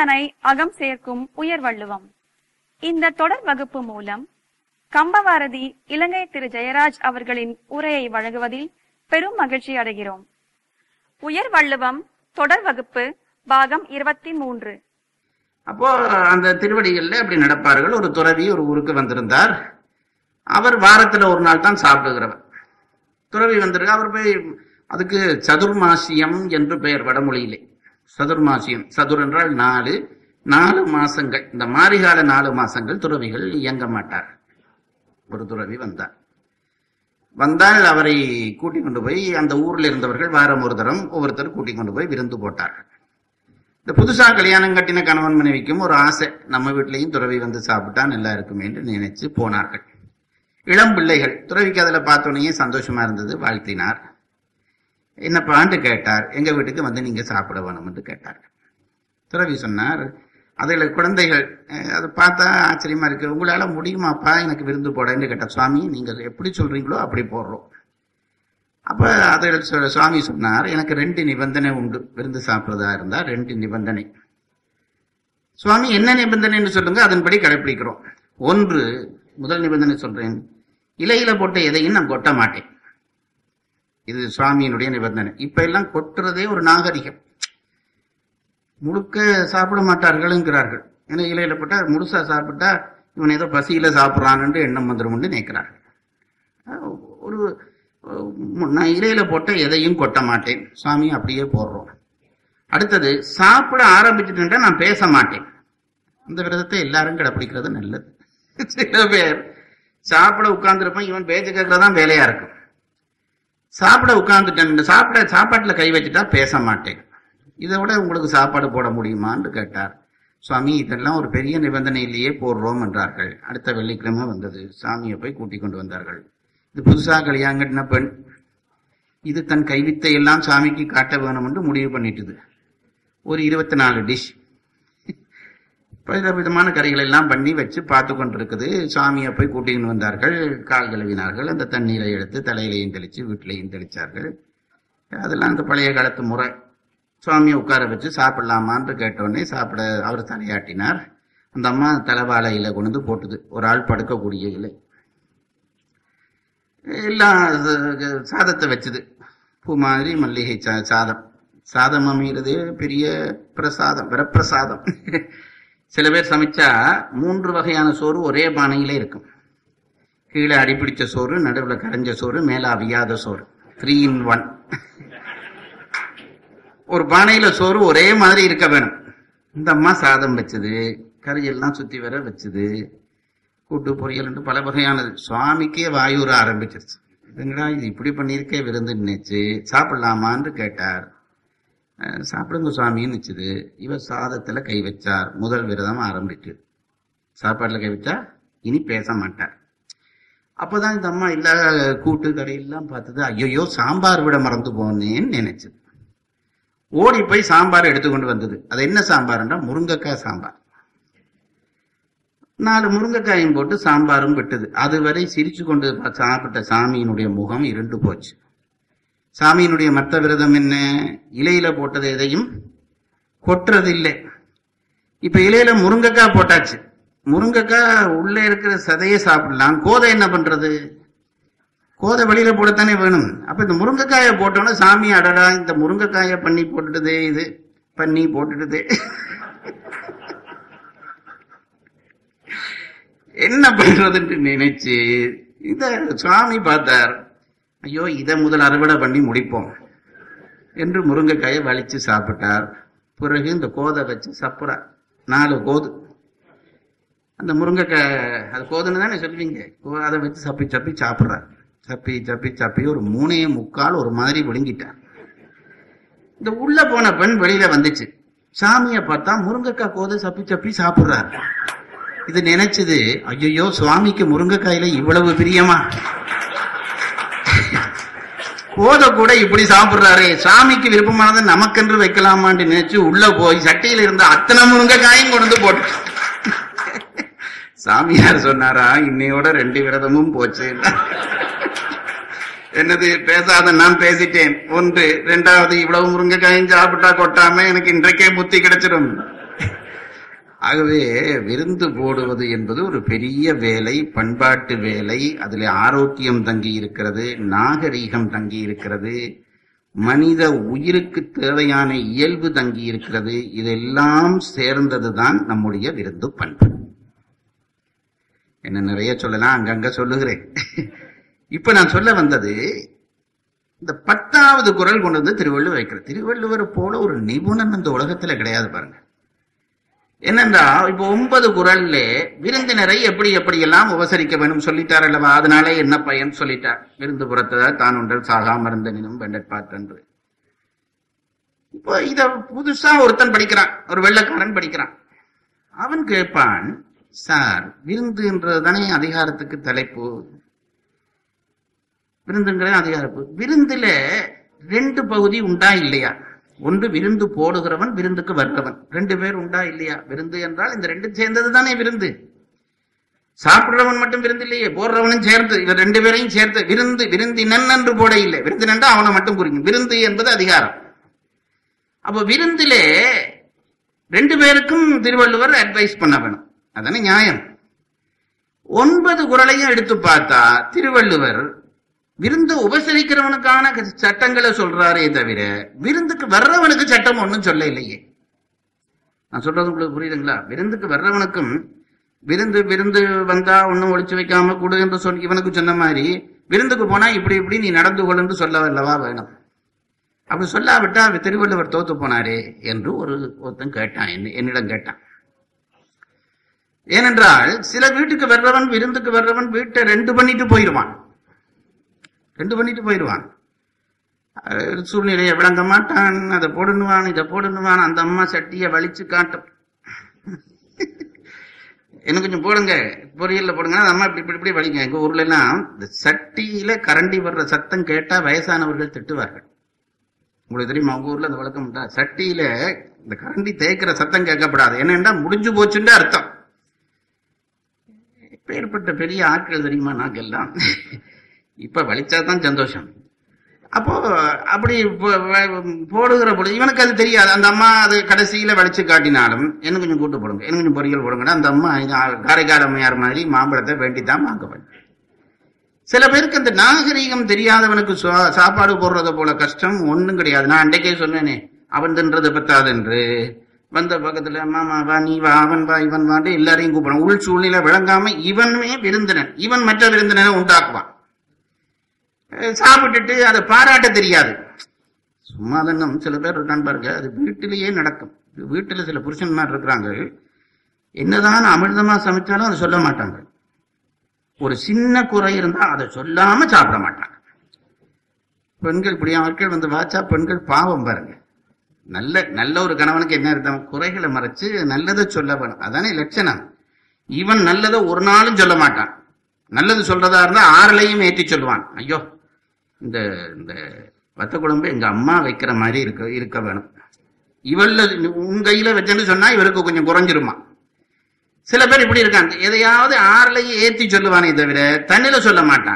தனை அகம் சேர்க்கும் உயர் வள்ளுவம். இந்த தொடர் வகுப்பு மூலம் கம்பவாரதி இலங்கை திரு ஜெயராஜ் அவர்களின் உரையை வழங்குவதில் பெரும் மகிழ்ச்சி அடைகிறோம். உயர் வள்ளுவம் தொடர் வகுப்பு பாகம் 23. அப்போ அந்த திருவடிகள்ல அப்படி நடப்பார்கள். ஒரு துறவி ஒரு ஊருக்கு வந்திருந்தார். அவர் வாரத்துல ஒரு நாள் தான் சாப்பிடுகிறவர். துறவி வந்திருக்க. அவர் போய் அதுக்கு சதுர்மாசியம் என்று பெயர் வடமொழியிலே. சதுர்மாசியம், சதுர் என்றால் 4 மாசங்கள். இந்த மாரிகால 4 மாசங்கள் துறவிகள் இயங்க மாட்டார். ஒரு துறவி வந்தால் அவரை கூட்டிக் கொண்டு போய் அந்த ஊரில் இருந்தவர்கள் வாரம் ஒரு தரம் ஒவ்வொருத்தர் கூட்டிக் கொண்டு போய் விருந்து போட்டார்கள். இந்த புதுசா கல்யாணம் கட்டின கணவன் மனைவிக்கும் ஒரு ஆசை, நம்ம வீட்டிலையும் துறவி வந்து சாப்பிட்டா நல்லா இருக்குமே என்று நினைச்சு போனார்கள். இளம் பிள்ளைகள். துறவிக்கு அதுல பார்த்தோன்னே சந்தோஷமா இருந்தது, வாழ்த்தினார். என்னப்பான்னு கேட்டார். எங்க வீட்டுக்கு வந்து நீங்க சாப்பிட வேணும் என்று கேட்டார். துறவி சொன்னார், அதுல குழந்தைகள் அதை பார்த்தா ஆச்சரியமா இருக்கு, உங்களால முடியுமாப்பா எனக்கு விருந்து போடன்னு கேட்டார். சுவாமி நீங்க எப்படி சொல்றீங்களோ அப்படி போடுறோம். அப்ப அதில் சுவாமி சொன்னார், எனக்கு 2 நிபந்தனை உண்டு விருந்து சாப்பிடுறதா இருந்தா. 2 நிபந்தனை. சுவாமி என்ன நிபந்தனைன்னு சொல்லுங்க, அதன்படி கடைபிடிக்கிறோம். 1, முதல் நிபந்தனை சொல்றேன், இலையில போட்ட எதையும் நான் கொட்ட மாட்டேன். இது சுவாமியினுடைய நிபந்தனை. இப்ப எல்லாம் கொட்டுறதே ஒரு நாகரிகம். முழுக்க சாப்பிட மாட்டார்கள்ங்கிறார்கள். ஏன்னா இலையில போட்டா முழுசா சாப்பிட்டா இவன் ஏதோ பசியில சாப்பிட்றான்னு எண்ணம் வந்துடும் நினைக்கிறார்கள். நான் இலையில போட்ட எதையும் கொட்ட மாட்டேன். சுவாமி அப்படியே போடுறோம். அடுத்தது, சாப்பிட ஆரம்பிச்சுட்டா நான் பேச மாட்டேன். அந்த விரதத்தை எல்லாரும் கடைப்பிடிக்கிறது நல்லது. சில பேர் சாப்பிட உட்கார்ந்துருப்பான், இவன் பேச்சு கேட்கறதான் வேலையா இருக்கும். சாப்பிட உட்கார்ந்துட்டேன், சாப்பாட்டுல கை வச்சுட்டா பேச மாட்டேன். இதை விட உங்களுக்கு சாப்பாடு போட முடியுமான்னு கேட்டார். சுவாமி இதெல்லாம் ஒரு பெரிய நிபந்தனையிலேயே போடுறோம் என்றார்கள். அடுத்த வெள்ளிக்கிழமை வந்தது. சாமியை போய் கூட்டிக் கொண்டு வந்தார்கள். இது புதுசா கல்யாணம் கட்டின பெண். இது தன் கைவித்தை எல்லாம் சாமிக்கு காட்ட வேணும் என்று முடிவு பண்ணிட்டுது. ஒரு 24 டிஷ் விதமான கறிகள் எல்லாம் பண்ணி வச்சு பார்த்து கொண்டிருக்குது. சாமியை போய் கூட்டின்னு வந்தார்கள். கால் கழுவினார்கள். அந்த தண்ணீரை எடுத்து தலையிலையும் தெளிச்சு வீட்டிலையும் தெளிச்சார்கள். அதெல்லாம் அந்த பழைய காலத்து முறை. சுவாமியை உட்கார வச்சு சாப்பிடலாமான்னு கேட்டோடனே சாப்பிட அவர் தலையாட்டினார். அந்த அம்மா தலைவாழை இலை கொண்டு போட்டுது. ஒரு ஆள் படுக்கக்கூடிய இலை. எல்லாம் சாதத்தை வச்சுது. பூ மாதிரி மல்லிகை சாதம் அமைகிறது பெரிய பிரசாதம், வரப்பிரசாதம். சில பேர் சமைச்சா 3 வகையான சோறு ஒரே பானையிலே இருக்கும். கீழே அடிப்பிடிச்ச சோறு, நடுவில் கரைஞ்ச சோறு, மேல அவியாத சோறு. 3 in 1. ஒரு பானையில சோறு ஒரே மாதிரி இருக்க வேணும். இந்த அம்மா சாதம் வச்சது, கறியெல்லாம் சுத்தி வர வச்சது, கூட்டு பொரியல் பல வகையானது. சுவாமிக்கே வாயூர ஆரம்பிச்சிருச்சு. இதுங்கடா இது இப்படி பண்ணியிருக்கே விருந்து நினைச்சு சாப்பிடலாமான்னு கேட்டார். சாப்பிடுங்க சுவாமின்னு நினைச்சது. இவர் சாதத்துல கை வச்சார். முதல் விரதம் ஆரம்பிச்சு. சாப்பாட்டுல கை வச்சா இனி பேச மாட்டார். அப்பதான் இந்த அம்மா இல்ல கூட்டு கறி எல்லாம் பார்த்தது. ஐயோ சாம்பார் விட மறந்து போனேன்னு நினைச்சது. ஓடி போய் சாம்பார் எடுத்துக்கொண்டு வந்தது. அது என்ன சாம்பார்ன்றா முருங்கைக்காய் சாம்பார். 4 முருங்கைக்காயும் போட்டு சாம்பாரும் விட்டது. அதுவரை சிரிச்சு கொண்டு சாப்பிட்ட சாமியினுடைய முகம் இருண்டு போச்சு. சாமியினுடைய மற்ற விரதம் என்ன? இலையில போட்டது எதையும் கொட்டுறது இல்லை. இப்ப இலையில முருங்கைக்காய் போட்டாச்சு. முருங்கைக்காய் உள்ள இருக்கிற சதையை சாப்பிடலாம். கோதை என்ன பண்றது? கோதை வெளியில போடத்தானே வேணும். அப்ப இந்த முருங்கைக்காயை போட்டோன்னா சாமி அடடா இந்த முருங்கைக்காயை பண்ணி போட்டுடுதே, இது பண்ணி போட்டுடுதே, என்ன பண்றதுன்னு நினைச்சு இத சுவாமி பார்த்தார். ஐயோ இதை முதல் அறுவடை பண்ணி முடிப்போம் என்று முருங்கைக்காயை வலிச்சு சாப்பிட்டார். பிறகு இந்த கோதை வச்சு சப்புறா 4 கோது. அந்த முருங்கைக்காய் அது கோதுன்னு தானே சொல்லுவீங்க. அதை வச்சு சப்பி சப்பி சாப்பிட்றார். சப்பி சப்பி சப்பி ஒரு 3.25 ஒரு மாதிரி விழுங்கிட்டார். இந்த உள்ள போன பெண் வெளியில வந்துச்சு. சாமியை பார்த்தா முருங்கைக்காய் கோதை சப்பி சப்பி சாப்பிடுறாரு. இது நினைச்சது, ஐயோ சுவாமிக்கு முருங்கைக்காயில இவ்வளவு பிரியமா, கோதை கூட இப்படி சாப்பிடுறாரு, சாமிக்கு விருப்பமானதை நமக்கென்று வைக்கலாமான்னு நினைச்சு உள்ள போய் சட்டியில இருந்த அத்தனை முருங்கைக்காயும் கொண்டு போட்டு சாமியார் சொன்னாரா, இன்னையோட 2 விரதமும் போச்சு. என்னது பேசாத நான் பேசிட்டேன். 1, 2வது இவ்வளவு முருங்கைக்காயும் சாப்பிட்டா கொட்டாம எனக்கு இன்றைக்கே புத்தி கிடைச்சிடும். ஆகவே விருந்து போடுவது என்பது ஒரு பெரிய வேலை, பண்பாட்டு வேலை. அதில் ஆரோக்கியம் தங்கி இருக்கிறது, நாகரீகம் தங்கி இருக்கிறது, மனித உயிருக்கு தேவையான இயல்பு தங்கி இருக்கிறது. இதெல்லாம் சேர்ந்ததுதான் நம்முடைய விருந்து பண்பு. என்ன நிறைய சொல்லலாம், அங்கங்க சொல்லுகிறேன். இப்ப நான் சொல்ல வந்தது, இந்த 10வது குறள் கொண்டு வந்து திருவள்ளுவர் வைக்கிறது. திருவள்ளுவர் போல ஒரு நிபுணன் இந்த உலகத்துல கிடையாது பாருங்க. என்னென்றா, இப்ப 9 குறள்ல விருந்தினரை எப்படி எப்படியெல்லாம் உபசரிக்க வேண்டும் சொல்லிட்டார் அல்லவா? அதனால என்ன பயன் சொல்லிட்டார். விருந்து புறத்ததா தான் ஒன்றல் சாகா மருந்தனினும் வெண்டற்பாற்றன்று. இப்போ இத புதுசா ஒருத்தன் படிக்கிறான், ஒரு வெள்ளைக்காரன் படிக்கிறான். அவன் கேட்பான், சார் விருந்துன்றதுதானே அதிகாரத்துக்கு தலைப்பு, விருந்துங்கிறது அதிகாரப்பு. விருந்துல 2 பகுதி உண்டா இல்லையா? ஒன்று விருந்து போடுகிறவன், விருந்துக்கு வர்றவன். 2 பேர் உண்டா இல்லையா? விருந்து என்றால் இந்த 2 சேர்ந்தது தானே விருந்து. சாப்பிடுறவன் மட்டும் விருந்து இல்லையே, போடுறவனும் சேர்ந்து, இவர் 2 பேரையும் சேர்த்து விருந்து. விருந்தினன் என்று போட இல்லை, விருந்தினன்றா அவனை மட்டும் குறிக்கும். விருந்து என்பது அதிகாரம். அப்ப விருந்திலே 2 பேருக்கும் திருவள்ளுவர் அட்வைஸ் பண்ண வேணும், அதானே நியாயம். 9 குறளையும் எடுத்து பார்த்தா திருவள்ளுவர் விருந்து உபசரிக்கிறவனுக்கான சட்டங்களை சொல்றாரே தவிர விருந்துக்கு வர்றவனுக்கு சட்டம் ஒன்றும் சொல்ல இல்லையே. நான் சொல்றது உங்களுக்கு புரியுதுங்களா? விருந்துக்கு வர்றவனுக்கும் விருந்து வந்தா ஒன்னும் ஒழிச்சு வைக்காம கொடு என்று சொல்லி இவனுக்கு சொன்ன மாதிரி, விருந்துக்கு போனா இப்படி இப்படி நீ நடந்து கொள் என்று சொல்ல அல்லவா வேணும். அப்படி சொல்லாவிட்டா திருவள்ளுவர் தோத்து போனாரே என்று ஒருத்தன் கேட்டான், என்னிடம் கேட்டான். ஏனென்றால் சில வீட்டுக்கு வர்றவன், விருந்துக்கு வர்றவன் வீட்டை 2 பண்ணிட்டு போயிடுவான். சூழ்நிலையை விளங்க மாட்டான், அதை போடுவான், இதை போடுவான். அந்த அம்மா சட்டியை வலிச்சு காட்டும், என்ன கொஞ்சம் போடுங்க, பொரியல்ல போடுங்க. அந்த அம்மா இப்படி இப்படி வலிங்க. எங்க ஊர்ல எல்லாம் இந்த சட்டியில கரண்டி வர்ற சத்தம் கேட்டா வயசானவர்கள் திட்டுவார்கள். உங்களுக்கு தெரியுமா? உங்க ஊர்ல அந்த வழக்கம் உண்டா? சட்டியில இந்த கரண்டி தேய்க்கிற சத்தம் கேட்கப்படாது, என்னன்னா முடிஞ்சு போச்சுன்னு அர்த்தம். இப்பேற்பட்ட பெரிய ஆட்கள் தெரியுமா நாக்கெல்லாம். இப்ப வலிச்சாதான் சந்தோஷம். அப்போ அப்படி போடுகிற பொழுது இவனுக்கு அது தெரியாது. அந்த அம்மா அது கடைசியில வலிச்சு காட்டினாலும் என்ன கொஞ்சம் கூட்டு போடுங்க, என்ன கொஞ்சம் பொரியல் போடுங்க. அந்த அம்மா காரைக்கால் அம்மையார் மாதிரி மாம்பழத்தை வேண்டித்தான் வாங்க வேண்டும். சில பேருக்கு அந்த நாகரீகம் தெரியாதவனுக்கு சாப்பாடு போடுறத போல கஷ்டம் ஒண்ணும் கிடையாது. நான் அன்றைக்கே சொன்னேனே, அவன் தின்றது பத்தாது என்று. வந்த பக்கத்துல மாமா வா, நீ வா, அவன் வா, இவன் வாண்டு எல்லாரையும் கூப்பிடுவான். உள் சூழ்நிலை விளங்காம இவனுமே விருந்தினன், இவன் மற்ற விருந்தினனை உண்டாக்குவான். சாப்பிட்டுட்டு அதை பாராட்ட தெரியாது. சும்மா தான் சில பேர் இருக்கான்னு பாருங்க, அது வீட்டிலேயே நடக்கும். வீட்டுல சில புருஷன்மார் இருக்கிறாங்க, என்னதான் அமிர்தமா சமைச்சாலும் அதை சொல்ல மாட்டாங்க. ஒரு சின்ன குறை இருந்தா அதை சொல்லாம சாப்பிட மாட்டாங்க. பெண்கள் இப்படி ஆட்கள் வந்து வாச்சா பெண்கள் பாவம் பாருங்க. நல்ல ஒரு கணவனுக்கு என்ன இருந்தாலும் குறைகளை மறைச்சு நல்லதை சொல்ல வேணும், அதானே லட்சணம். இவன் நல்லதை ஒரு நாளும் சொல்ல மாட்டான். நல்லது சொல்றதா இருந்தா 6லையும் ஏற்றி சொல்லுவான். ஐயோ, இந்த வத்த குழம்பு எங்க அம்மா வைக்கிற மாதிரி இருக்க வேணும், இவள்ல உன் கையில வச்சுன்னு சொன்னா இவருக்கு கொஞ்சம் குறைஞ்சிருமா. சில பேர் இப்படி இருக்காங்க, எதையாவது 6லையும் ஏற்றி சொல்லுவானே தவிர தண்ணில சொல்ல மாட்டான்.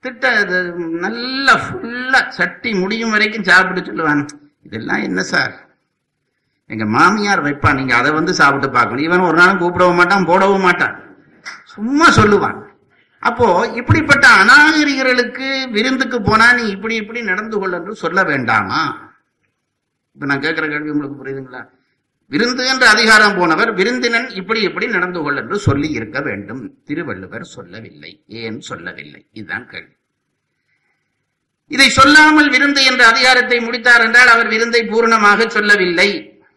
நல்லா ஃபுல்லா சட்டி முடியும் வரைக்கும் சாப்பிட்டு சொல்லுவான். இதெல்லாம் என்ன சார், எங்க மாமியார் வைப்பான், நீங்க அதை வந்து சாப்பிட்டு பார்க்கணும். இவன் ஒரு நாளும் கூப்பிடவும் மாட்டான், போடவும் மாட்டான், சும்மா சொல்லுவான். அப்போ இப்படிப்பட்ட அநாகரிகர்களுக்கு விருந்துக்கு போனா நீ இப்படி இப்படி நடந்து கொள்ள என்று சொல்ல வேண்டாமா? இப்ப நான் கேட்கிற கேள்வி உங்களுக்கு புரியுதுங்களா? விருந்து என்ற அதிகாரம் போனவர் விருந்தினன் இப்படி இப்படி நடந்து கொள்ள என்று சொல்லி இருக்க வேண்டும். திருவள்ளுவர் சொல்லவில்லை. ஏன் சொல்லவில்லை? இதுதான் கேள்வி. இதை சொல்லாமல் விருந்து என்ற அதிகாரத்தை முடித்தார் என்றால் அவர் விருந்தை பூரணமாக சொல்லவில்லை.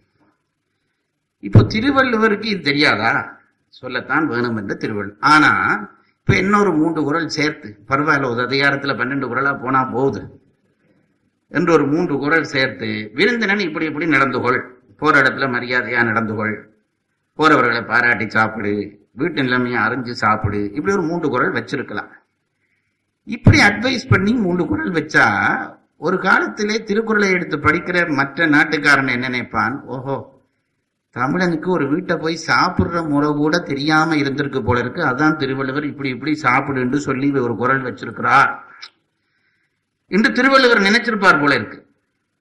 இப்போ திருவள்ளுவருக்கு இது தெரியாதா? சொல்லத்தான் வேணும் என்று திருவள்ளுவர். ஆனா இப்ப இன்னொரு 3 குறள் சேர்த்து, பரவாயில்ல ஒரு அதிகாரத்துல 12 குறளா போனா போகுது என்று ஒரு 3 குறள் சேர்த்து, விருந்தினன் இப்படி இப்படி நடந்து கொள், போற இடத்துல மரியாதையா நடந்து கொள், போறவர்களை பாராட்டி சாப்பிடு, வீட்டு நிலைமையை அறிஞ்சு சாப்பிடு, இப்படி ஒரு 3 குறள் வச்சிருக்கலாம். இப்படி அட்வைஸ் பண்ணி 3 குறள் வச்சா ஒரு காலத்திலே திருக்குறளை எடுத்து படிக்கிற மற்ற நாட்டுக்காரன் என்ன நினைப்பான், ஓஹோ தமிழனுக்கு ஒரு வீட்டை போய் சாப்பிடுற முறை கூட தெரியாம இருந்திருக்கு போல இருக்கு, அதான் திருவள்ளுவர் இப்படி இப்படி சாப்பிடுன்னு சொல்லி ஒரு குறள் வச்சிருக்கிறார் என்று திருவள்ளுவர் நினைச்சிருப்பார் போல இருக்கு.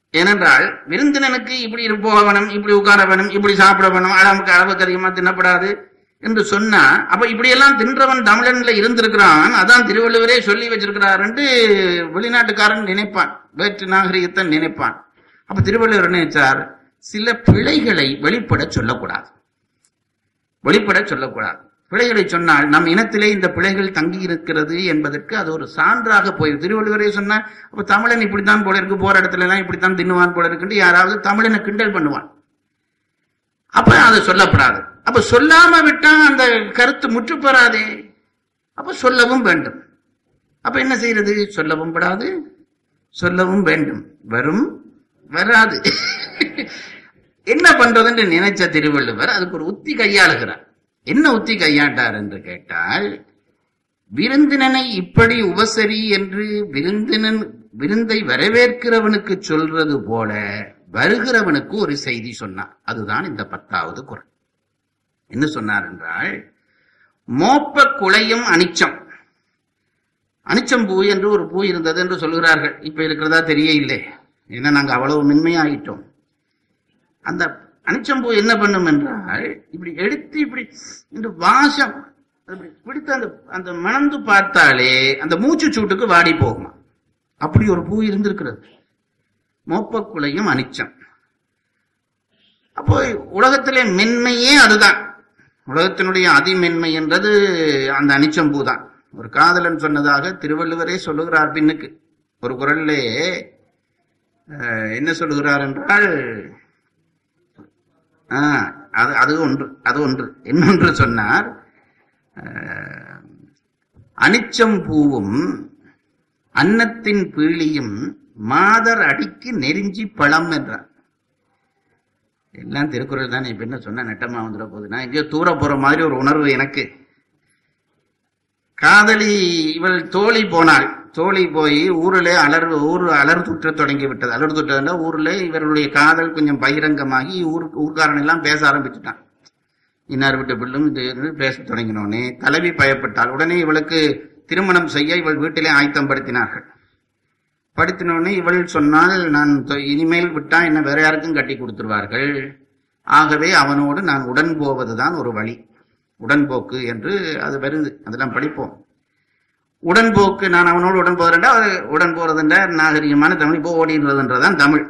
ஏனென்றால் விருந்தினனுக்கு இப்படி போக வேணும், இப்படி உட்கார வேணும், இப்படி சாப்பிட வேணும், அளவுக்கு அளவுக்கு அதிகமா தின்னப்படாது என்று சொன்னா, அப்ப இப்படியெல்லாம் தின்றவன் தமிழன்ல இருந்திருக்கிறான், அதான் திருவள்ளுவரே சொல்லி வச்சிருக்கிறார் என்று வெளிநாட்டுக்காரன் நினைப்பான், வேற்று நாகரிகத்தை நினைப்பான். அப்ப திருவள்ளுவர் நினைச்சார், சில பிழைகளை வெளிப்பட சொல்லக்கூடாது, வெளிப்பட சொல்லக்கூடாது. பிழைகளை சொன்னால் நம் இனத்திலே இந்த பிழைகள் தங்கி இருக்கிறது என்பதற்கு அது ஒரு சான்றாக போயிடும். திருவள்ளுவரே சொன்னா, அப்ப தமிழன் இப்படித்தான் போல இருக்கு, போற இடத்துல எல்லாம் இப்படித்தான் தின்னுவான் போல இருக்கு, யாராவது தமிழனை கிண்டல் பண்ணுவான். அப்ப அது சொல்லப்படாது. அப்ப சொல்லாம விட்டா அந்த கருத்து முற்று பெறாதே. அப்ப சொல்லவும் வேண்டும். அப்ப என்ன செய்யறது? சொல்லவும் படாது, சொல்லவும் வேண்டும், வரும் வராது. என்ன பண்றதுன்னு நினைச்ச திருவள்ளுவர் அதுக்கு ஒரு உத்தி கையாளுகிறார். என்ன உத்தி கையாண்டார் என்று கேட்டால், விருந்தினனை இப்படி உபசரி என்று விருந்தை வரவேற்கிறவனுக்கு சொல்றது போல வருகிறவனுக்கு ஒரு செய்தி சொன்னார். அதுதான் இந்த 10வது குறள். என்ன சொன்னார் என்றால், மோப்ப குலையும் அனிச்சம். அனிச்சம் பூ என்று ஒரு பூ இருந்தது என்று சொல்கிறார்கள். இப்ப இருக்கிறதா தெரிய இல்லை, ஏன்னா நாங்க அவ்வளவு மென்மையாயிட்டோம். அந்த அனிச்சம்பூ என்ன பண்ணும் என்றால், இப்படி எடுத்து இப்படி இந்த வாசம் பிடித்து அந்த மணந்து பார்த்தாலே அந்த மூச்சு சூட்டுக்கு வாடி போகுமா. அப்படி ஒரு பூ இருந்திருக்கிறது, மோப்பக்குலையும் அனிச்சம். அப்போ உலகத்திலே மென்மையே அதுதான். உலகத்தினுடைய அதிமென்மை என்றது அந்த அனிச்சம்பூ தான். ஒரு காதலன் சொன்னதாக திருவள்ளுவரே சொல்லுகிறார் பின்னுக்கு. ஒரு குறளிலே என்ன சொல்லுகிறார் என்றால், அது ஒன்று. இன்னொன்று சொன்னார், அனிச்சம் பூவும் அன்னத்தின் பீலியும் மாதர் அடிக்கு நெருஞ்சி பழம் என்றார். எல்லாம் திருக்குறள் தானே. இப்ப என்ன சொன்ன நெட்டமா வந்துட போகுது. நான் எங்கேயோ தூர போற மாதிரி ஒரு உணர்வு எனக்கு. காதலி இவள் தோழி போனாள். தோழி போய் ஊர் அலர் துற்ற தொடங்கி விட்டது. அலர் துற்றதுன்னா ஊர்ல இவர்களுடைய காதல் கொஞ்சம் பகிரங்கமாகி ஊர்க்காரன் எல்லாம் பேச ஆரம்பிச்சுட்டான். இன்னார் விட்டு பிள்ளும் இது பேச தொடங்கினோடனே தலைவி பயப்பட்டாள். உடனே இவளுக்கு திருமணம் செய்ய இவள் வீட்டிலே ஆயத்தம் படுத்தினார்கள். படுத்தினோடனே இவள் சொன்னால், நான் இனிமேல் விட்டா என்ன வேற யாருக்கும் கட்டி கொடுத்துருவார்கள், ஆகவே அவனோடு நான் உடன் போவதுதான் ஒரு வழி. உடன்போக்கு என்று அது வருது, அதெல்லாம் படிப்போம். உடன்போக்கு, நான் அவனோடு உடன் போறேன்டா, உடன் போறதுன்ற நாகரிகமான தமிழ். இப்போ ஓடின்றதுன்றதான் தமிழ்.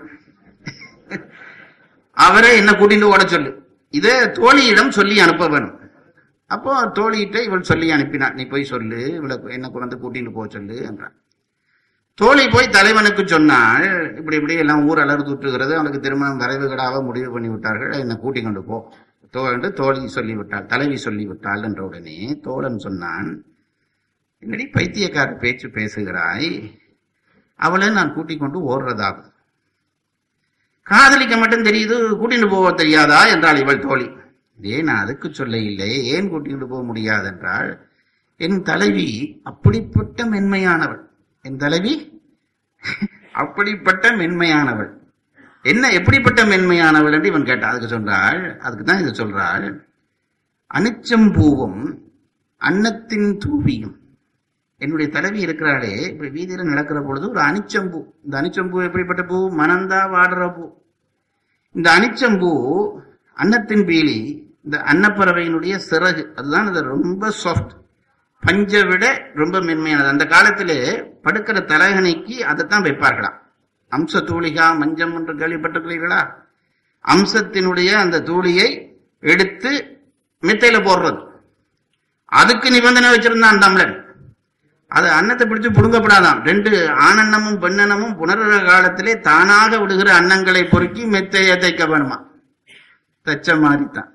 அவரை என்ன கூட்டிட்டு ஓட சொல்லு, இதை தோழியிடம் சொல்லி அனுப்ப வேணும். அப்போ தோழியிட்ட இவள் சொல்லி அனுப்பினான், நீ போய் சொல்லு, இவளை என்ன கொண்டு கூட்டிட்டு போக சொல்லு என்றான். தோழி போய் தலைவனுக்கு சொன்னாள், இப்படி இப்படி எல்லாம் ஊர் அலறு தூற்றுகிறது, அவனுக்கு திருமணம் வரைவுகளாக முடிவு பண்ணி விட்டார்கள், என்னை கூட்டி கொண்டு போ என்று தோழி சொல்லிவிட்டாள், தலைவி சொல்லிவிட்டாள் என்ற உடனே தோழன் சொன்னான், என்னடி பைத்தியக்கார பேச்சு பேசுகிறாய், அவளை நான் கூட்டிக் கொண்டு ஓடுறதாகும், காதலிக்க மட்டும் தெரியுது, கூட்டிட்டு போக தெரியாதா என்றாள் இவள் தோழி. நான் அதுக்கு சொல்ல இல்லை, ஏன் கூட்டிட்டு போக முடியாது என்றால், என் தலைவி அப்படிப்பட்ட மென்மையானவள், என் தலைவி அப்படிப்பட்ட மென்மையானவள். என்ன எப்படிப்பட்ட மென்மையானவள் என்று இவன் கேட்டான். அதுக்கு சொல்றாள், அதுக்கு தான் இது சொல்றாள், அனிச்சம்பூவும் அன்னத்தின் தூவியும். என்னுடைய தலைவி இருக்கிறாளே, இப்படி வீதியில நடக்கிற பொழுது ஒரு அனிச்சம்பூ. இந்த அனிச்சம்பூ எப்படிப்பட்ட பூ? மணந்தா வாடுற பூ. இந்த அனிச்சம்பூ அன்னத்தின் பீலி, இந்த அன்னப்பறவையினுடைய சிறகு, அதுதான் இது ரொம்ப சாஃப்ட், பஞ்சை விட ரொம்ப மென்மையானது. அந்த காலத்திலே படுக்கிற தலகணைக்கு அதைத்தான் வைப்பார்களாம். அம்ச தூளிகா மஞ்சம் என்று கேள்விப்பட்டிருக்கிறீர்களா? அம்சத்தினுடைய அந்த தூளியை எடுத்து மெத்தையில போடுறது, அதுக்கு நிபந்தனை வச்சிருந்தான் தமிழன். அது அன்னத்தை பிடிச்சு புடுங்கப்படாதான். 2 ஆணன்னமும் பெண்ணன்னமும் புணர்ற காலத்திலே தானாக விடுகிற அன்னங்களை பொறுக்கி மெத்தையை தைக்க வேணுமா? தச்ச மாதிரிதான்.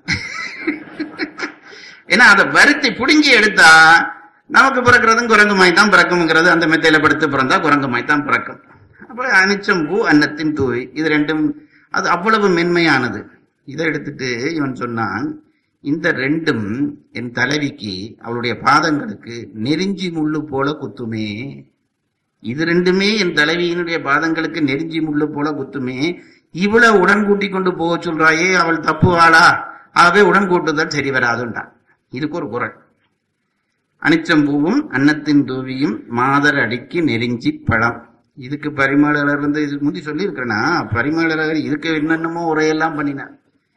ஏன்னா அதை வருத்தி புடுங்கி எடுத்தா நமக்கு பிறக்கிறதும் குரங்குமாய் தான் பிறக்கும்ங்கிறது. அந்த மெத்தையில படுத்து பிறந்தா குரங்குமாய் தான் பிறக்கும். அப்ப அனிச்சம்பூ அன்னத்தின் தூவி, இது ரெண்டும் அது அவ்வளவு மென்மையானது. இதை எடுத்துட்டு இவன் சொன்னான், இந்த ரெண்டும் என் தலைவிக்கு அவளுடைய பாதங்களுக்கு நெருஞ்சி முள்ளு போல குத்துமே. இது ரெண்டுமே என் தலைவியினுடைய பாதங்களுக்கு நெருஞ்சி முள்ளு போல குத்துமே. இவளை உடன் கூட்டி கொண்டு போக சொல்றாயே, அவள் தப்புவாளா? ஆகவே உடன் கூட்டுதல் சரி வராதுண்டான். இதுக்கு ஒரு குறள். அனிச்சம்பூவும் அன்னத்தின் தூவியும் மாதர் அடிக்கு நெருஞ்சி பழம். இதுக்கு பரிமளர் இது முந்தி சொல்லி இருக்கிறேன்னா, பரிமளர் இதுக்கு என்னென்னமோ உரையெல்லாம் பண்ணினார்.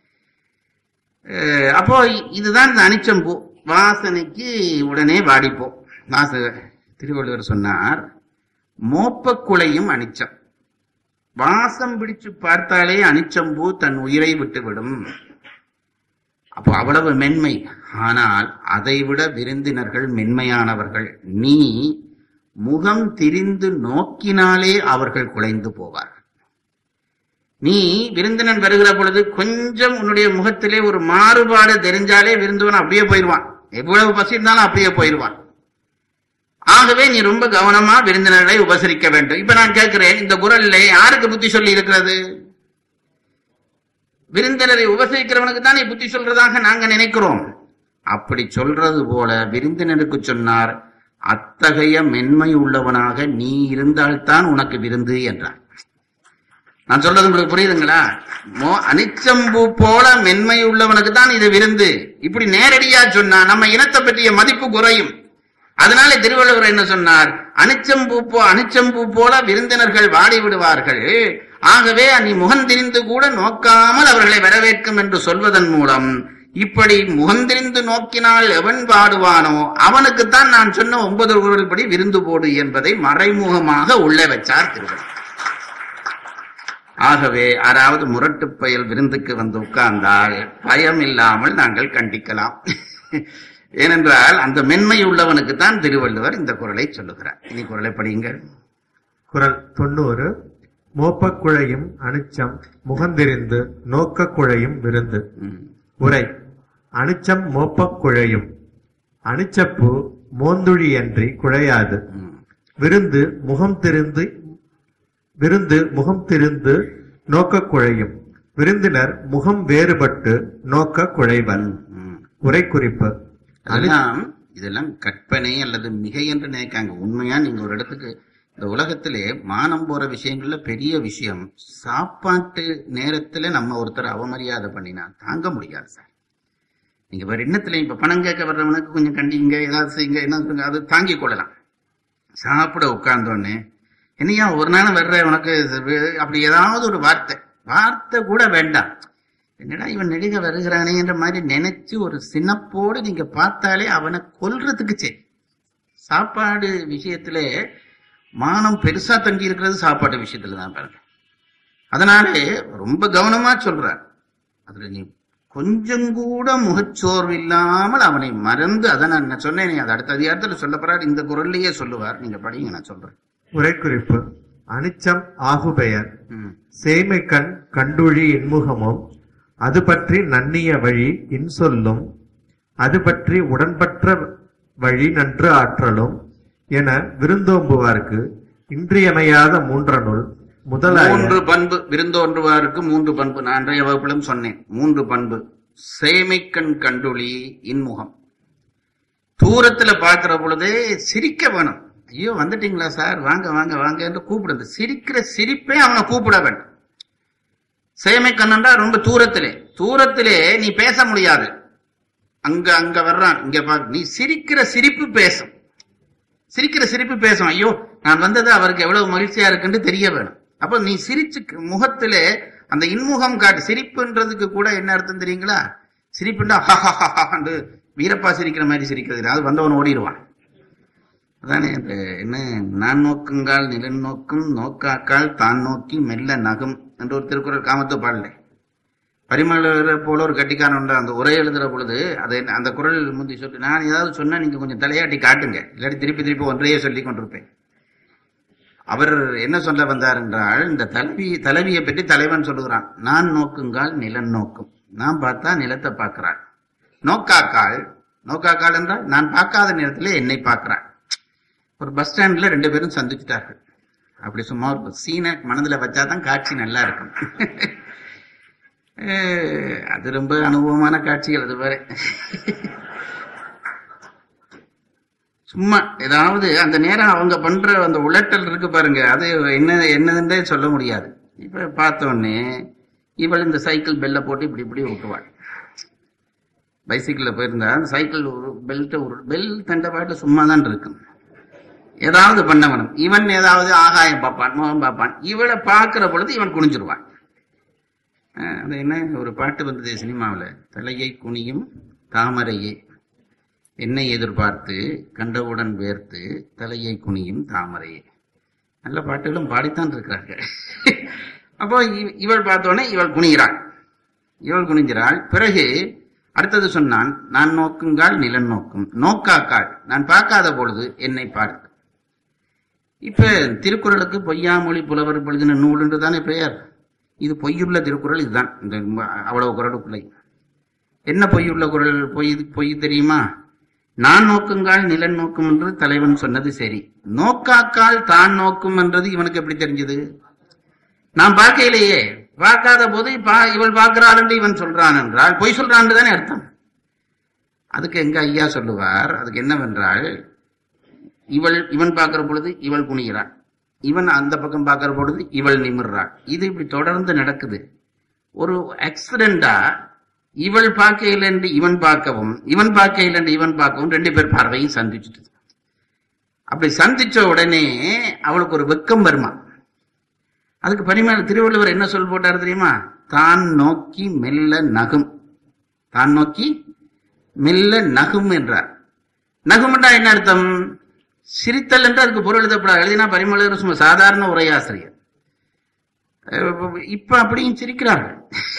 அப்போ இதுதான் இந்த அனிச்சம்பூ. வாசனைக்கு உடனே வாடிப்போம். திருவள்ளுவர் சொன்னார், மோப்பக்குளையும் அனிச்சம். வாசம் பிடிச்சு பார்த்தாலே அனிச்சம்பூ தன் உயிரை விட்டுவிடும். அப்போ அவ்வளவு மென்மை. ஆனால் அதைவிட விருந்தினர்கள் மென்மையானவர்கள். நீ முகம் திரிந்து நோக்கினாலே அவர்கள் குலைந்து போவார். நீ விருந்தினன் வருகிற பொழுது கொஞ்சம் உன்னுடைய முகத்திலே ஒரு மாறுபாடு தெரிஞ்சாலே விருந்துவன் அப்படியே போயிடுவான். எவ்வளவு பசி இருந்தாலும் அப்படியே போயிடுவான். ஆகவே நீ ரொம்ப கவனமா விருந்தினர்களை உபசரிக்க வேண்டும். இப்ப நான் கேட்கிறேன், இந்த குரல்ல யாருக்கு புத்தி சொல்லி இருக்கிறது? விருந்தினரை உபசரிக்கிறவனுக்கு தான் நீ புத்தி சொல்றதாக நாங்க நினைக்கிறோம். அப்படி சொல்றது போல விருந்தினருக்கு சொன்னார், அத்தகைய மென்மை உள்ளவனாக நீ இருந்தால்தான் உனக்கு விருந்து என்றார். நான் சொல்றது உங்களுக்கு புரியுதுங்களா? அனிச்சம்பூ போல மென்மை உள்ளவனுக்கு தான் இது விருந்து. இப்படி நேரடியா சொன்னா நம்ம இனத்தை பற்றிய மதிப்பு குறையும். அதனால திருவள்ளுவர் என்ன சொன்னார்? அனிச்சம்பூ போல விருந்தினர்கள் வாடி விடுவார்கள். ஆகவே நீ முகந்திரிந்து கூட நோக்காமல் அவர்களை வரவேற்கும் என்று சொல்வதன் மூலம், இப்படி முகந்திரிந்து நோக்கினால் எவன் வாடுவானோ அவனுக்குத்தான் நான் சொன்ன 9 குறள் படி விருந்து போடு என்பதை மறைமுகமாக உள்ள வச்சார் திருவள்ளுவர். ஆகவே யாராவது முரட்டு பயல் விருந்துக்கு வந்து உட்கார்ந்தால் பயம் இல்லாமல் நாங்கள் கண்டிக்கலாம். ஏனென்றால் அந்த மென்மை உள்ளவனுக்கு தான் திருவள்ளுவர் இந்த குறளை சொல்லுகிறார். இனி குறளை படியுங்கள். குறள் 90. மோப்பக்குழையும் அனிச்சம் முகந்திரிந்து நோக்கக்குழையும் விருந்து. உரை: அனிச்சம் மோப்பக்குழையும். அனிச்சப்பூ மோந்துழியன்றி குழையாது. விருந்து முகம் திருந்து நோக்க குழையும். விருந்தினர் முகம் வேறுபட்டு நோக்க குழைவர். உரை குறிப்பு: இதெல்லாம் கற்பனை அல்லது மிகை என்று நினைக்காங்க. உண்மையா நீங்க ஒரு இடத்துக்கு, இந்த உலகத்திலே மானம் போற விஷயங்கள்ல பெரிய விஷயம், சாப்பாட்டு நேரத்துல நம்ம ஒருத்தர் அவமரியாதை பண்ணினா தாங்க முடியாது சார். நீங்க வேற எண்ணத்துல இப்ப பணம் கேட்க வர்றவனுக்கு கொஞ்சம் கண்டிங்க, ஏதாவது செய்யுங்க, என்ன சொல்லுங்க, அது தாங்கிக் கொள்ளலாம். சாப்பிட உட்கார்ந்தோடனே என்னையா ஒரு நாள் வர்ற உனக்கு அப்படி ஏதாவது ஒரு வார்த்தை கூட வேண்டாம். என்னடா இவன் நெடுக வருகிறானே என்ற மாதிரி நினைச்சு ஒரு சினப்போடு நீங்க பார்த்தாலே அவனை கொல்றதுக்கு சரி. சாப்பாடு விஷயத்திலே மானம் பெருசா தங்கி இருக்கிறது சாப்பாட்டு விஷயத்துல தான் பாருங்க. அதனாலே ரொம்ப கவனமா சொல்றார். அதுல நீ கொஞ்சம் கூட முகச்சோர்வு இல்லாமல் அவனை மறந்து, அதை நான் சொன்னேன், அது அடுத்த அதிகாரத்துல சொல்ல போறார். இந்த குரல்லையே சொல்லுவார், நீங்க படிங்க, நான் சொல்றேன். உரைக்குறிப்பு: அனிச்சம் ஆகுபெயர். சேமை கண் கண்டுழி இன்முகமும், அது பற்றி நன்னிய வழி இன்சொல்லும், அது பற்றி உடன்பற்ற வழி நன்று ஆற்றலும் என விருந்தோம்புவார்க்கு இன்றியமையாத 3 முதலாக 3 பண்பு. விருந்தோன்றுவாருக்கு 3 பண்பு. நான் அன்றைய வகுப்பிலும் சொன்னேன். 3 பண்பு. சேமை கண் கண்டுழி இன்முகம். தூரத்துல பார்க்கிற பொழுதே சிரிக்க வேணும். ஐயோ வந்துட்டீங்களா சார், வாங்க வாங்க வாங்க என்று கூப்பிடுது. சிரிக்கிற சிரிப்பே அவனை கூப்பிட வேண்டும். சேமை கண்ணா ரொம்ப தூரத்திலே நீ பேச முடியாது. அங்க வர்றான், இங்க பாக்க, நீ சிரிக்கிற சிரிப்பு பேசும். ஐயோ நான் வந்தது அவருக்கு எவ்வளவு மகிழ்ச்சியா இருக்குன்னு தெரிய வேணும். அப்ப நீ சிரிச்சு முகத்திலே அந்த இன்முகம் காட்டு. சிரிப்புன்றதுக்கு கூட என்ன அர்த்தம் தெரியுங்களா? சிரிப்புண்டா ஹஹஹஹான்னு வீரப்பா சிரிக்கிற மாதிரி சிரிக்கிறது. அது வந்தவன் ஓடிடுவான். அதானே என்ன, நான் நோக்குங்கால் நிலன் நோக்கும், நோக்காக்கால் தான் நோக்கி மெல்ல நகும் என்று ஒரு திருக்குறள் காமத்து பாடல. பரிமள போல ஒரு கட்டிக்காரன் உண்டு. அந்த உரை எழுதுற பொழுது அதை அந்த குறள் முந்தி சொல்லி, நான் ஏதாவது சொன்னா நீங்க கொஞ்சம் தலையாட்டி காட்டுங்க, இல்லாட்டி திருப்பி ஒன்றையே சொல்லி கொண்டிருப்பேன். அவர் என்ன சொல்ல வந்தார் என்றால், இந்த தலைவியை பற்றி தலைவன் சொல்லுகிறான். நான் நோக்குங்கால் நிலன் நோக்கும். நான் பார்த்தா நிலத்தை பார்க்கிறாள். நோக்காக்கால் என்றால் நான் பார்க்காத நேரத்திலே என்னை பார்க்கிறாள். ஒரு பஸ் ஸ்டாண்ட்ல 2 பேரும் சந்திச்சுட்டார்கள். அப்படி சும்மா ஒரு சீனை மனதுல வச்சாதான் காட்சி நல்லா இருக்கும். அது ரொம்ப அனுபவமான காட்சிகள். அது வேற சும்மா ஏதாவது அந்த நேரம் அவங்க பண்ற அந்த உலட்டல் இருக்கு பாருங்க, அது என்னதுன்றே சொல்ல முடியாது. இப்ப பார்த்தோன்னே இவள் இந்த சைக்கிள் பெல்ல போட்டு இப்படி விட்டுவாள். பைசைக்கிள்ல போயிருந்தா அந்த சைக்கிள் ஒரு பெல் தண்டை பாட்டு சும்மா தான் இருக்கும். ஏதாவது பண்ணவனும். இவன் ஏதாவது ஆகாயம் பார்ப்பான், முகம் பார்ப்பான். இவளை பார்க்கிற பொழுது இவன் குனிஞ்சிருவான். அது என்ன ஒரு பாட்டு வந்தது சினிமாவில், தலையை குனியும் தாமரையே என்னை எதிர்பார்த்து கண்டவுடன் வேர்த்து தலையை குனியும் தாமரையே. நல்ல பாட்டுகளும் பாடித்தான் இருக்கிறாங்க. அப்போ இவள் பார்த்தோன்னே இவள் குனிகிறாள், இவள் குனிஞ்சிறாள். பிறகு அடுத்தது சொன்னான், நான் நோக்குங்கால் நிலன் நோக்கும், நோக்காக்காள் நான் பார்க்காத பொழுது என்னை பார்த்து. இப்ப திருக்குறளுக்கு பொய்யாமொழி புலவர் எழுதின நூல் என்று தானே பெயர். இது பொய்யுள்ள திருக்குறள். இதுதான் இந்த அவ்வளவு குறளுக்குள்ளே. என்ன பொய்யுள்ள குறள்? பொய் தெரியுமா? நான் நோக்குங்கால் நிலன் நோக்கும் என்று தலைவன் சொன்னது சரி. நோக்காக்கால் தான் நோக்கும் என்றது இவனுக்கு எப்படி தெரிஞ்சது? நான் பார்க்கையிலேயே, பார்க்காத போது இவள் பார்க்கிறாள் என்று இவன் சொல்றான் என்றால் பொய் சொல்றான் தானே அர்த்தம். அதுக்கு எங்க ஐயா சொல்லுவார், அதுக்கு என்னவென்றால், இவன் பார்க்கிற பொழுது இவள் குனிகிறாள், இவன் அந்த பக்கம் பார்க்கிற பொழுது இவள் நிமிர்றாள். இது இப்படி தொடர்ந்து நடக்குது. ஒரு ஆக்சிடென்டா இவள் பார்க்கையில் என்று இவன் பார்க்கவும், இவன் பார்க்கையில் என்று இவன் பார்க்கவும் ரெண்டு பேர் பார்வையும் சந்திச்சுட்டு. அப்படி சந்திச்ச உடனே அவளுக்கு ஒரு வெக்கம் வருமா. அதுக்கு பரிமாண திருவள்ளுவர் என்ன சொல் போட்டார் தெரியுமா? தான் நோக்கி மெல்ல நகும், தான் நோக்கி மெல்ல நகும் என்றார். நகும்ன்றா என்ன அர்த்தம்? சிரித்தல் என்று அதுக்கு பொருள் எழுதப்படாது. எழுதினா பரிமளர் சும்மா சாதாரண உரையாசிரியர். இப்ப அப்படியும் சிரிக்கிறார்கள்.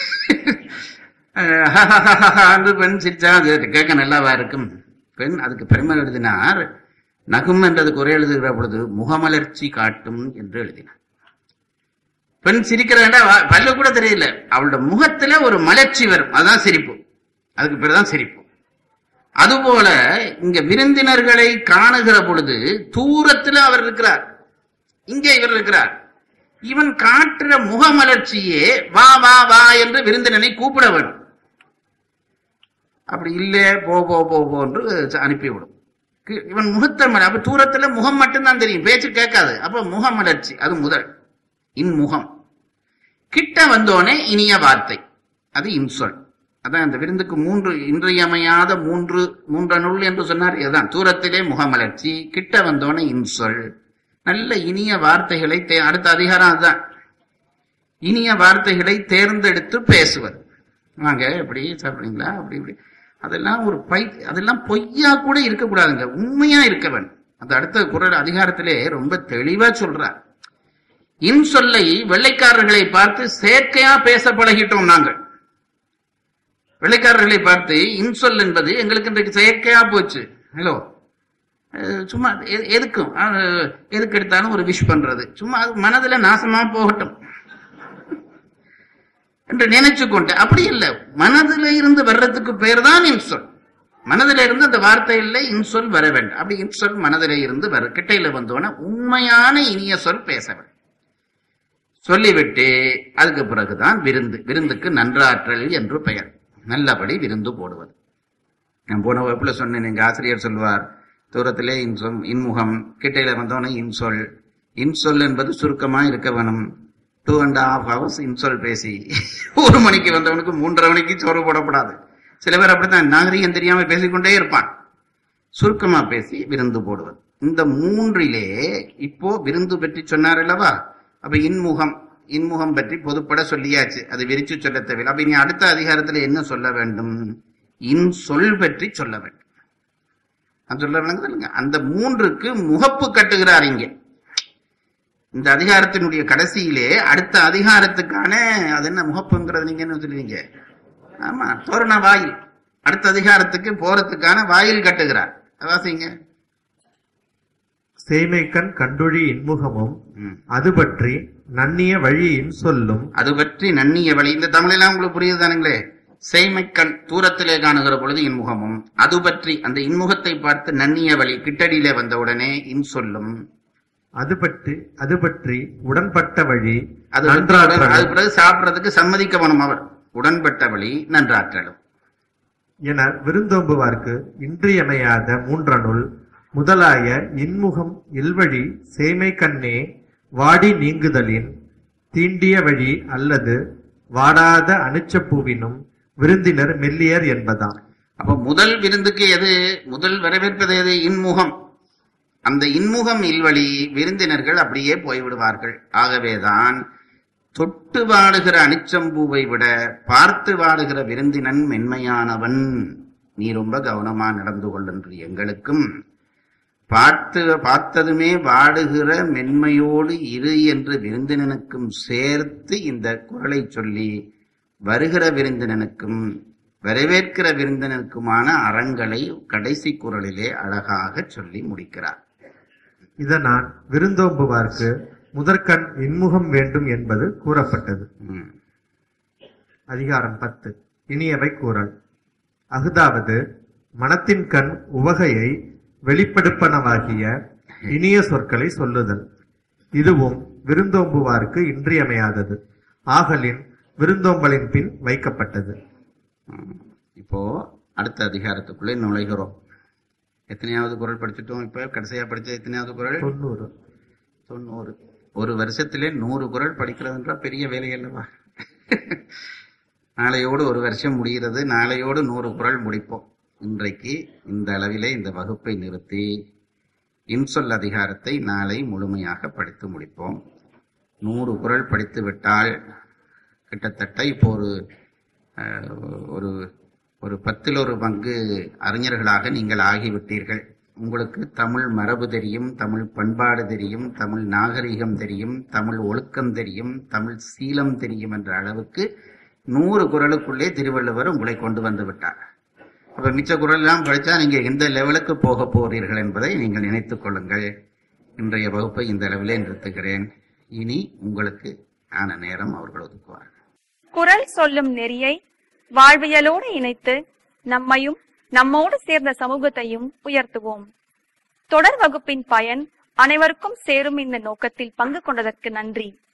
பெண் சிரிச்சா அது கேட்க நல்லாவா இருக்கும். பெண் அதுக்கு பெருமை எழுதினார். நகும் என்றது குறை எழுதுகிற பொழுது முகமலர்ச்சி காட்டும் என்று எழுதினார். பெண் சிரிக்கிறா பல்லு கூட தெரியல, அவளோட முகத்துல ஒரு மலர்ச்சி வரும், அதுதான் சிரிப்பு. அதுக்கு பிறகுதான் சிரிப்பு. அதுபோல இங்க விருந்தினர்களை காணுகிற பொழுது தூரத்துல அவர் இருக்கிறார், இங்கே இவர் இருக்கிறார். இவன் காட்டுற முகமலர்ச்சியே வா வா வா என்று விருந்தினனை கூப்பிட வேண்டும். அப்படி இல்லை போ போ போ என்று அனுப்பிவிடும். இவன் முகத்தை அப்ப தூரத்துல முகம் மட்டும்தான் தெரியும், பேச்சு கேட்காது. அப்ப முகமலர்ச்சி அது முதல் இன்முகம். கிட்ட வந்தோனே இனிய வார்த்தை, அது இன்சொல். அதான் அந்த விருந்துக்கு மூன்று இன்றியமையாத மூன்றனுள் என்று சொன்னார். இதுதான் தூரத்திலே முகமலர்ச்சி, கிட்ட வந்தோனே இன்சொல், நல்ல இனிய வார்த்தைகளை அடுத்த அதிகாரம் அதுதான். இனிய வார்த்தைகளை தேர்ந்தெடுத்து பேசுவது. வாங்க எப்படி சாப்பிடுறீங்களா, அப்படி இப்படி, அதெல்லாம் ஒரு அதெல்லாம் பொய்யா கூட இருக்கக்கூடாதுங்க, உண்மையா இருக்க வேண்டும். அந்த அடுத்த குறள் அதிகாரத்திலே ரொம்ப தெளிவா சொல்றார். இன்சொல்லை வெள்ளைக்காரர்களை பார்த்து செயற்கையா பேச பழகிட்டோம் நாங்கள். வெள்ளைக்காரர்களை பார்த்து இன்சொல் என்பது எங்களுக்கு இன்றைக்கு செயற்கையா போச்சு. ஹலோ, சும்மா எதுக்கும் எதுக்கு எடுத்தாலும் ஒரு விஷ் பண்றது, சும்மா அது மனதுல நாசமா போகட்டும் என்று நினைச்சு கொண்டு, அப்படி இல்லை. மனதில இருந்து வர்றதுக்கு பேர் தான் இன்சொல். மனதில இருந்து அந்த வார்த்தையில இன்சொல் வர வேண்டும். அப்படி இன்சொல் மனதில இருந்து வர கிட்டையில வந்தோன்னா உண்மையான இனிய சொல் பேச வேண்டும். சொல்லிவிட்டு அதுக்கு பிறகுதான் விருந்து. விருந்துக்கு நன்றாற்றல் என்று பெயர். நல்லபடி விருந்து போடுவது. நான் போன வகுப்புல சொன்னேன், எங்க ஆசிரியர் சொல்வார், தூரத்திலே இன்முகம், கிட்டையில வந்தோன்னே இன்சொல். இன்சொல் என்பது சுருக்கமா இருக்க வேணும். 2.5 hours இன்சொல் பேசி 1 மணிக்கு வந்தவனுக்கு 3:30 மணிக்கு சோறு போடப்படாது. சில பேர் அப்படித்தான் நாகரிகம் தெரியாம பேசிக்கொண்டே இருப்பான். சுருக்கமா பேசி விருந்து போடுவது. இந்த மூன்றிலே இப்போ விருந்து பற்றி சொன்னார் அல்லவா? அப்ப இன்முகம் பற்றி பொதுப்பட சொல்லியாச்சு, அது விரிச்சு சொல்ல தேவையில்லை. அப்ப இனி அடுத்த அதிகாரத்துல என்ன சொல்ல வேண்டும்? இன்சொல் பற்றி சொல்ல வேண்டும். அது சொல்ல வேணுங்க. அந்த மூன்றுக்கு முகப்பு கட்டுகிறார் இங்க இந்த அதிகாரத்தினுடைய கடைசியிலே. அடுத்த அதிகாரத்துக்கான அது என்ன முகப்புங்கிறது நீங்க என்ன சொல்லுவீங்க? ஆமா, தோரண வாயில். அடுத்த அதிகாரத்துக்கு போறதுக்கான வாயில் கட்டுகிறார். வாசிங்க. சேமைக்கண் கண்டுழி இன்முகமும் அது பற்றி நன்னிய வழி இன்சொல்லும். அது பற்றி நன்னிய வழி, இந்த தமிழெல்லாம் உங்களுக்கு புரியுது தானுங்களே? சேமைக்கண் தூரத்திலே காணுகிற பொழுது இன்முகமும், அது பற்றி அந்த இன்முகத்தை பார்த்து நன்னிய வழி கிட்டடியிலே வந்தவுடனே இன்சொல்லும். அது பற்றி உடன்பட்ட வழி அது பிறகு சாப்பிடுறதுக்கு சம்மதிக்க வேணும் அவர். உடன்பட்ட வழி நன்றாற்றலும் என விருந்தோம்புவார்க்கு இன்றியமையாத மூன்றனுள் முதலாய இன்முகம் இல்வழி சேமை கண்ணே வாடி நீங்குதலின் தீண்டிய வழி அல்லது வாடாத அனுச்சப்பூவினும் விருந்தினர் மெல்லியர் என்பதாம். அப்ப முதல் விருந்துக்கு எது முதல் வரவேற்பது? எது? இன்முகம். அந்த இன்முகம் இல்வழி விருந்தினர்கள் அப்படியே போய்விடுவார்கள். ஆகவேதான் தொட்டு வாடுகிற அனிச்சம்பூவை விட பார்த்து வாடுகிற விருந்தினன் மென்மையானவன், நீ ரொம்ப கவனமா நடந்து கொள் என்று எங்களுக்கும், பார்த்ததுமே வாடுகிற மென்மையோடு இரு என்று விருந்தினனுக்கும் சேர்த்து இந்த குறளை சொல்லி வருகிற விருந்தினனுக்கும் வரவேற்கிற விருந்தினனுக்குமான அறங்களை கடைசி குறளிலே அழகாக சொல்லி முடிக்கிறார். இதனால் விருந்தோம்புவார்க்கு முதற்கண் இன்முகம் வேண்டும் என்பது கூறப்பட்டது. அதிகாரம் 10 இனியவை கூறல். அஃதாவது மனத்தின் கண் உவகையை வெளிப்படுப்பனவாகிய இனிய சொற்களை சொல்லுதல். இதுவும் விருந்தோம்புவார்க்கு இன்றியமையாதது. ஆகலின் விருந்தோம்பலின் பின் வைக்கப்பட்டது. இப்போ அடுத்த அதிகாரத்துக்குள்ளே நுழைகிறோம். எத்தனையாவது குறள் படிச்சுட்டோம்? இப்ப கடைசியா படிச்ச எத்தனையாவது குறள்? 90. ஒரு வருஷத்திலே 100 குறள் படிக்கிறதுன்ற பெரிய வேலை அல்லவா? நாளையோடு ஒரு வருஷம் முடிகிறது. நாளையோடு 100 குறள் முடிப்போம். இன்றைக்கு இந்த அளவிலே இந்த வகுப்பை நிறுத்தி இன்சொல் அதிகாரத்தை நாளை முழுமையாக படித்து முடிப்போம். 100 குறள் படித்து விட்டால் கிட்டத்தட்ட இப்போ ஒரு 10 பங்கு அறிஞர்களாக நீங்கள் ஆகிவிட்டீர்கள். உங்களுக்கு தமிழ் மரபு தெரியும், தமிழ் பண்பாடு தெரியும், தமிழ் நாகரிகம் தெரியும், தமிழ் ஒழுக்கம் தெரியும், தமிழ் சீலம் தெரியும் என்ற அளவுக்கு 100 குறளுக்குள்ளே திருவள்ளுவர் உங்களை கொண்டு வந்து விட்டார். அப்ப மிச்ச குறள் எல்லாம் படிச்சா நீங்க எந்த லெவலுக்கு போக போறீர்கள் என்பதை நீங்கள் நினைத்துக் கொள்ளுங்கள். இன்றைய வகுப்பை இந்த அளவிலே நிறுத்துகிறேன். இனி உங்களுக்கு ஆன நேரம் அவர்கள் ஒதுக்குவார்கள். குறள் சொல்லும் நெறியை வாழ்வியலோடு இணைத்து நம்மையும் நம்மோடு சேர்ந்த சமூகத்தையும் உயர்த்துவோம். தொடர் வகுப்பின் பயன் அனைவருக்கும் சேரும் இந்த நோக்கத்தில் பங்கு கொண்டதற்கு நன்றி.